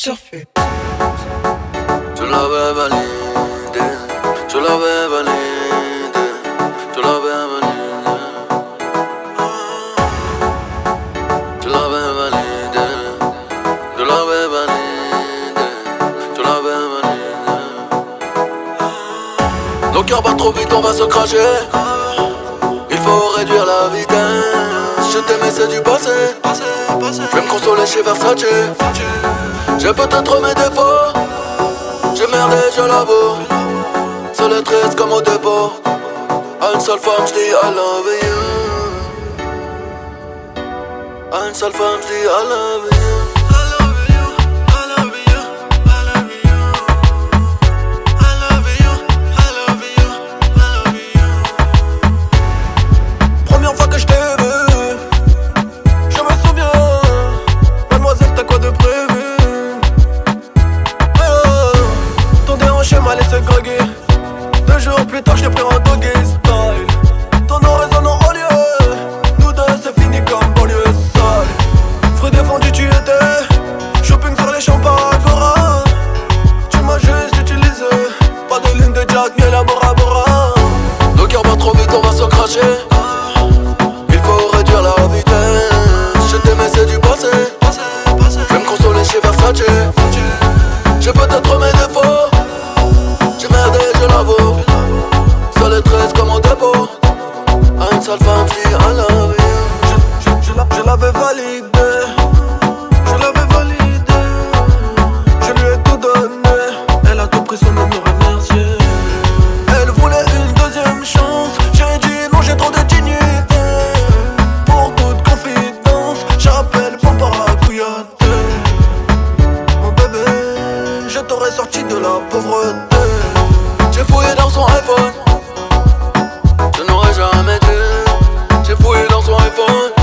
surfait. Je l'avais validé, je l'avais validé, je l'avais validé. Je l'avais validé, je l'avais validé, je l'avais validé. Nos cœurs battent trop vite, on va se cracher. Il faut réduire la vitesse. Je t'aimais, c'est du passé. Je vais me consoler chez Versace. J'ai peut-être mes défauts. J'ai merdé, je l'avoue. Seul et triste comme au dépôt. À une seule femme, j'dis I love you. À une seule femme, j'dis I love you. Première fois que je t'ai vu, je me souviens. Mademoiselle, t'as quoi de prévu? Ton déhanché m'a laissé groggy. 2 jours plus tard, je t'ai pris en doggy style. Ton nom résonne en haut lieu. Nous deux, c'est fini comme banlieue sale. Fruit défendu, tu étais. Shopping sur les champs par Agora. Tu m'as juste utilisé. Pas de ligne de Jack, miel à Bora Bora. Nos cœurs battent trop vite, on va se cracher. Il faut réduire la vitesse. Je t'aimais, c'est du passé. Je vais me consoler chez Versace. J'ai peut-être mes défauts. J'ai merdé, je l'avoue. Seul et triste comme au dépôt. À une seule femme, j'dis I love you. Je l'avais validé. Je l'avais validé. Je lui ai tout donné. Elle a tout pris sans même me remercier. Elle voulait une deuxième chance. J'ai dit non, j'ai trop de dignité. Pour toute confidence, j'appelle pour Paracouillotte. Mon bébé, je t'aurais sorti de la pauvreté. J'ai fouillé dans son iPhone. Je n'aurais jamais dû. J'ai fouillé dans son iPhone.